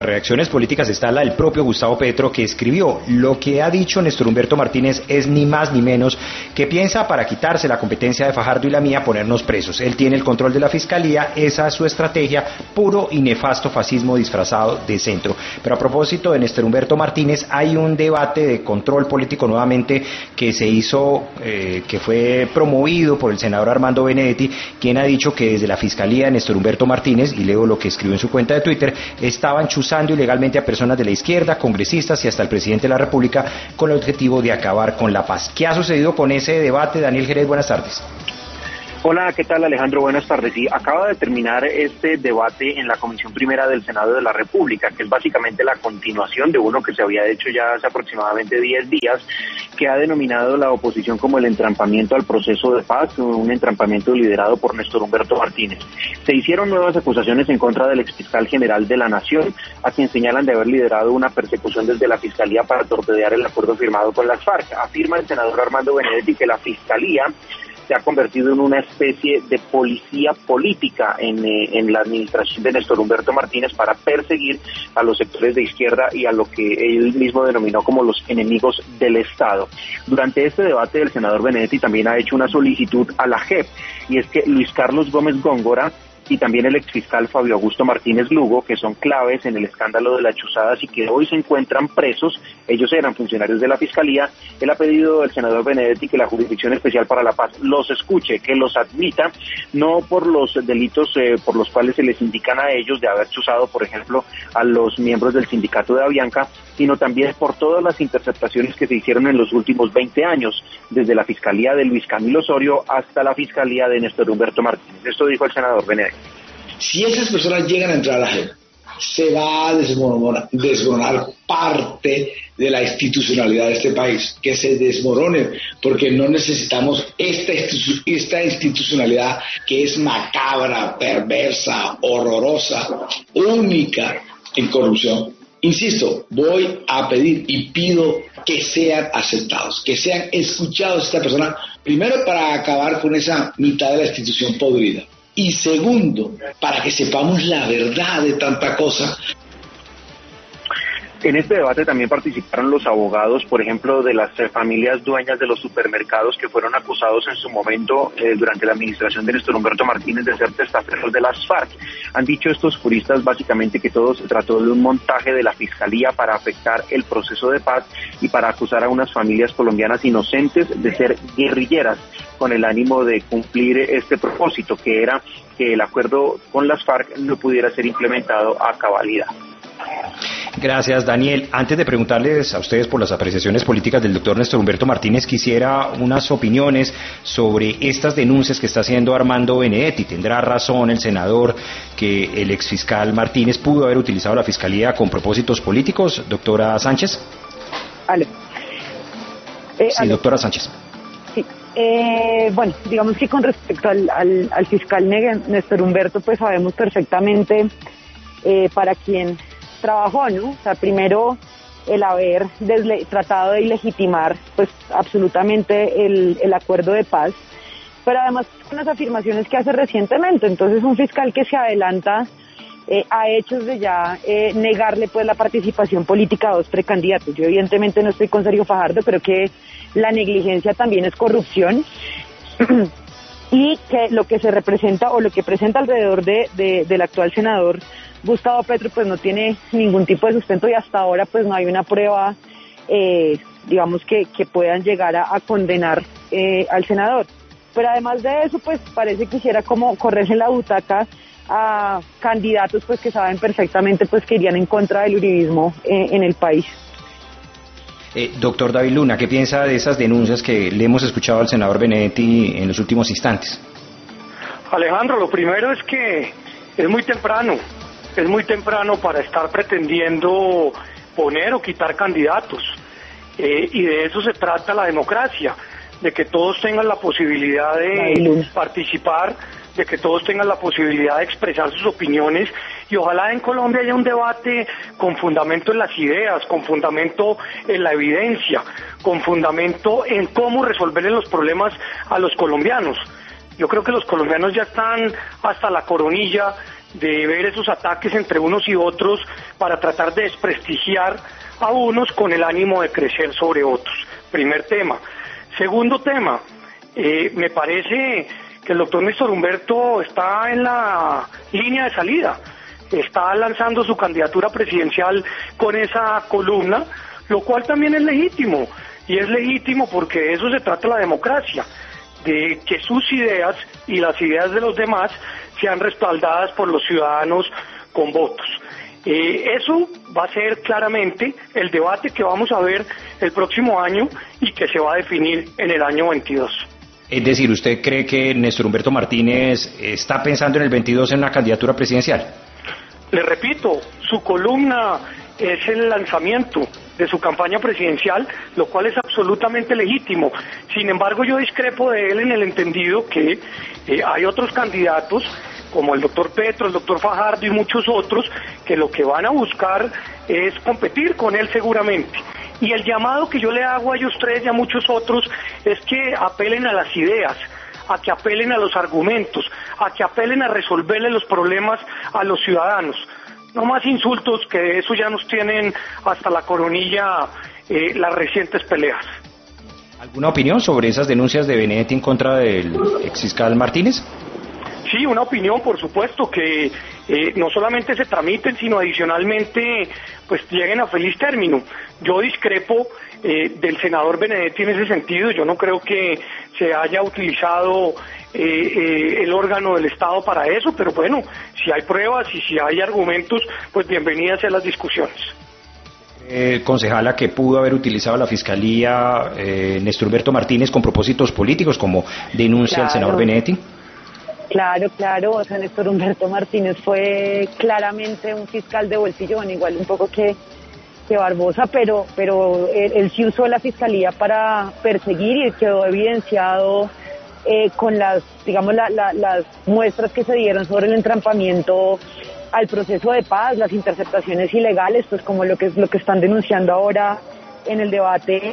reacciones políticas está la del propio Gustavo Petro, que escribió: lo que ha dicho Néstor Humberto Martínez es ni más ni menos que piensa, para quitarse la competencia de Fajardo y la mía, ponernos presos. Él tiene el control de la fiscalía, esa es su estrategia, puro y nefasto fascismo disfrazado de centro. Pero a propósito de Néstor Humberto Martínez, hay un debate de control político nuevamente que se hizo, que fue promovido por el senador Armando Benedetti, quien ha dicho que desde la fiscalía de Néstor Humberto Martínez, y leo lo que escribió en su cuenta de Twitter, estaban chuzando ilegalmente a personas de la izquierda, congresistas y hasta el presidente de la República, con el objetivo de acabar con la paz. ¿Qué ha sucedido con ese debate? Daniel Jerez, buenas tardes. Hola, ¿qué tal, Alejandro? Buenas tardes. Sí, acaba de terminar este debate en la Comisión Primera del Senado de la República, que es básicamente la continuación de uno que se había hecho ya hace aproximadamente 10 días, que ha denominado la oposición como el entrampamiento al proceso de paz, un entrampamiento liderado por Néstor Humberto Martínez. Se hicieron nuevas acusaciones en contra del exfiscal general de la Nación, a quien señalan de haber liderado una persecución desde la Fiscalía para torpedear el acuerdo firmado con las FARC. Afirma el senador Armando Benedetti que la Fiscalía se ha convertido en una especie de policía política en la administración de Néstor Humberto Martínez para perseguir a los sectores de izquierda y a lo que él mismo denominó como los enemigos del Estado. Durante este debate, el senador Benedetti también ha hecho una solicitud a la JEP, y es que Luis Carlos Gómez Góngora y también el exfiscal Fabio Augusto Martínez Lugo, que son claves en el escándalo de las chuzadas y que hoy se encuentran presos, ellos eran funcionarios de la Fiscalía. Él ha pedido al senador Benedetti que la Jurisdicción Especial para la Paz los escuche, que los admita, no por los delitos por los cuales se les indican a ellos de haber chuzado, por ejemplo, a los miembros del sindicato de Avianca, sino también por todas las interceptaciones que se hicieron en los últimos 20 años, desde la Fiscalía de Luis Camilo Osorio hasta la Fiscalía de Néstor Humberto Martínez. Esto dijo el senador Benedetti. Si esas personas llegan a entrar a la JEP, se va a desmoronar parte de la institucionalidad de este país, que se desmorone, porque no necesitamos esta institucionalidad que es macabra, perversa, horrorosa, única en corrupción. Insisto, voy a pedir y pido que sean aceptados, que sean escuchados esta persona, primero para acabar con esa mitad de la institución podrida, y segundo, para que sepamos la verdad de tanta cosa. En este debate también participaron los abogados, por ejemplo, de las familias dueñas de los supermercados que fueron acusados en su momento durante la administración de Néstor Humberto Martínez de ser testaferros de las FARC. Han dicho estos juristas básicamente que todo se trató de un montaje de la Fiscalía para afectar el proceso de paz y para acusar a unas familias colombianas inocentes de ser guerrilleras, con el ánimo de cumplir este propósito, que era que el acuerdo con las FARC no pudiera ser implementado a cabalidad. Gracias, Daniel. Antes de preguntarles a ustedes por las apreciaciones políticas del doctor Néstor Humberto Martínez, quisiera unas opiniones sobre estas denuncias que está haciendo Armando Benedetti. ¿Tendrá razón el senador que el exfiscal Martínez pudo haber utilizado la Fiscalía con propósitos políticos? Doctora Sánchez. Sí, doctora Sánchez. Sí. Bueno, digamos que con respecto al fiscal Néstor Humberto, pues sabemos perfectamente para quién trabajó, ¿no? O sea, primero el haber tratado de ilegitimar pues absolutamente el acuerdo de paz, pero además con las afirmaciones que hace recientemente. Entonces, un fiscal que se adelanta a hechos de ya negarle pues la participación política a dos precandidatos. Yo evidentemente no estoy con Sergio Fajardo, creo que la negligencia también es corrupción y que lo que se representa o lo que presenta alrededor del actual senador Gustavo Petro pues no tiene ningún tipo de sustento, y hasta ahora pues no hay una prueba digamos que puedan llegar a condenar al senador. Pero además de eso pues parece que quisiera como correrse la butaca a candidatos pues que saben perfectamente pues que irían en contra del uribismo en el país. Doctor David Luna, ¿qué piensa de esas denuncias que le hemos escuchado al senador Benedetti en los últimos instantes? Alejandro, lo primero es que es muy temprano para estar pretendiendo poner o quitar candidatos, y de eso se trata la democracia, de que todos tengan la posibilidad de participar, de que todos tengan la posibilidad de expresar sus opiniones, y ojalá en Colombia haya un debate con fundamento en las ideas, con fundamento en la evidencia, con fundamento en cómo resolverle los problemas a los colombianos. Yo creo que los colombianos ya están hasta la coronilla de ver esos ataques entre unos y otros para tratar de desprestigiar a unos con el ánimo de crecer sobre otros. Primer tema. Segundo tema, me parece que el doctor Néstor Humberto está en la línea de salida, está lanzando su candidatura presidencial con esa columna, lo cual también es legítimo, y es legítimo porque de eso se trata la democracia, de que sus ideas y las ideas de los demás sean respaldadas por los ciudadanos con votos. Eso va a ser claramente el debate que vamos a ver el próximo año y que se va a definir en el año 22. Es decir, ¿usted cree que Néstor Humberto Martínez está pensando en el 22 en una candidatura presidencial? Le repito, su columna es el lanzamiento de su campaña presidencial, lo cual es absolutamente legítimo. Sin embargo, yo discrepo de él en el entendido que hay otros candidatos, como el doctor Petro, el doctor Fajardo y muchos otros, que lo que van a buscar es competir con él seguramente. Y el llamado que yo le hago a ellos tres y a muchos otros es que apelen a las ideas, a que apelen a los argumentos, a que apelen a resolverle los problemas a los ciudadanos. No más insultos, que de eso ya nos tienen hasta la coronilla las recientes peleas. ¿Alguna opinión sobre esas denuncias de Benedetti en contra del exfiscal Martínez? Sí, una opinión, por supuesto, que no solamente se tramiten, sino adicionalmente pues lleguen a feliz término. Yo discrepo del senador Benedetti en ese sentido. Yo no creo que se haya utilizado el órgano del Estado para eso, pero bueno, si hay pruebas y si hay argumentos, pues bienvenidas sean las discusiones. Concejala, que pudo haber utilizado la Fiscalía Néstor Humberto Martínez con propósitos políticos, como denuncia el senador Benedetti. Claro, o sea, Néstor Humberto Martínez fue claramente un fiscal de bolsillón, igual un poco que Barbosa, pero él sí usó la Fiscalía para perseguir, y quedó evidenciado con las muestras que se dieron sobre el entrampamiento al proceso de paz, las interceptaciones ilegales, pues como lo que están denunciando ahora en el debate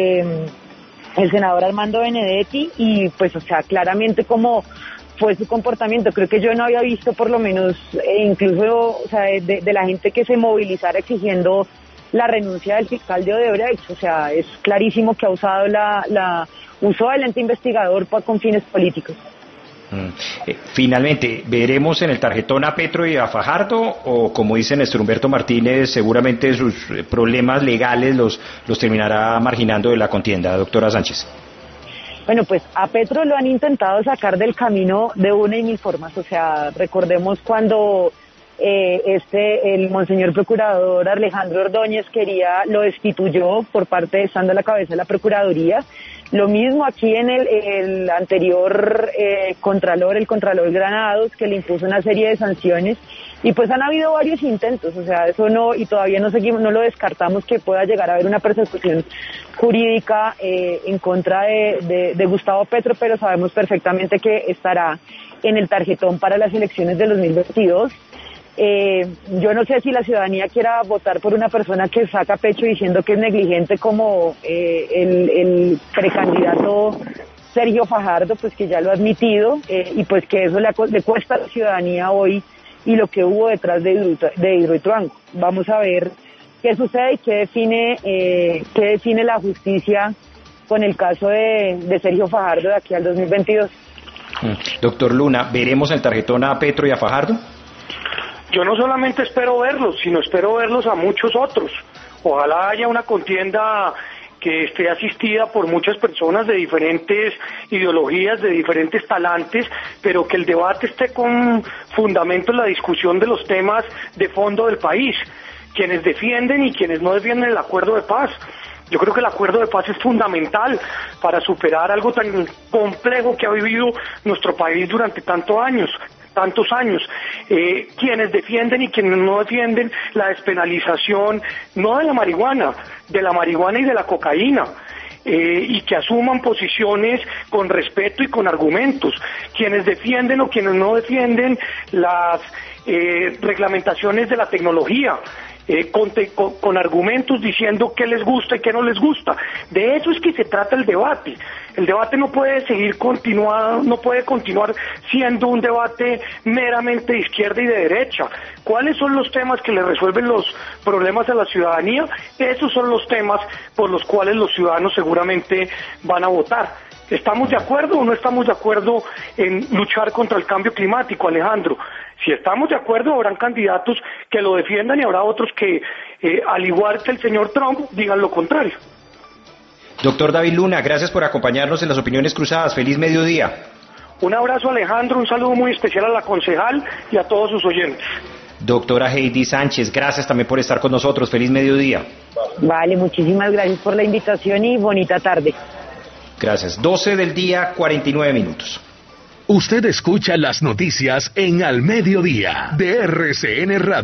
el senador Armando Benedetti, y pues o sea, claramente como fue su comportamiento. Creo que yo no había visto, por lo menos, incluso, o sea, de la gente que se movilizara exigiendo la renuncia del fiscal de Odebrecht. O sea, es clarísimo que ha usado usó el ente investigador con fines políticos. Finalmente, ¿veremos en el tarjetón a Petro y a Fajardo, o, como dice Néstor Humberto Martínez, seguramente sus problemas legales los terminará marginando de la contienda, doctora Sánchez? Bueno, pues a Petro lo han intentado sacar del camino de una y mil formas. O sea, recordemos cuando el monseñor procurador Alejandro Ordóñez lo destituyó por parte de estando a la cabeza de la Procuraduría. Lo mismo aquí en el anterior Contralor, el Contralor Granados, que le impuso una serie de sanciones, y pues han habido varios intentos. O sea, eso no, y todavía no lo descartamos que pueda llegar a haber una persecución jurídica en contra de Gustavo Petro, pero sabemos perfectamente que estará en el tarjetón para las elecciones del 2022. Yo no sé si la ciudadanía quiera votar por una persona que saca pecho diciendo que es negligente, como el precandidato Sergio Fajardo, pues que ya lo ha admitido, y pues que eso le cuesta a la ciudadanía hoy, y lo que hubo detrás de Hidroituango. Vamos a ver qué sucede y qué define la justicia con el caso de Sergio Fajardo de aquí al 2022. Doctor Luna, ¿veremos el tarjetón a Petro y a Fajardo? Yo no solamente espero verlos, sino espero verlos a muchos otros. Ojalá haya una contienda que esté asistida por muchas personas de diferentes ideologías, de diferentes talantes, pero que el debate esté con fundamento en la discusión de los temas de fondo del país, quienes defienden y quienes no defienden el acuerdo de paz. Yo creo que el acuerdo de paz es fundamental para superar algo tan complejo que ha vivido nuestro país durante tantos años. Quienes defienden y quienes no defienden la despenalización, no de la marihuana y de la cocaína, y que asuman posiciones con respeto y con argumentos, quienes defienden o quienes no defienden las reglamentaciones de la tecnología, con argumentos diciendo qué les gusta y qué no les gusta. De eso es que se trata el debate. El debate no puede continuar siendo un debate meramente de izquierda y de derecha. ¿Cuáles son los temas que le resuelven los problemas a la ciudadanía? Esos son los temas por los cuales los ciudadanos seguramente van a votar. ¿Estamos de acuerdo o no estamos de acuerdo en luchar contra el cambio climático, Alejandro? Si estamos de acuerdo, habrán candidatos que lo defiendan y habrá otros que, al igual que el señor Trump, digan lo contrario. Doctor David Luna, gracias por acompañarnos en las Opiniones Cruzadas. Feliz mediodía. Un abrazo, Alejandro, un saludo muy especial a la concejal y a todos sus oyentes. Doctora Heidi Sánchez, gracias también por estar con nosotros. Feliz mediodía. Vale, muchísimas gracias por la invitación y bonita tarde. Gracias. 12 del día, 49 minutos. Usted escucha las noticias en Al Mediodía de RCN Radio.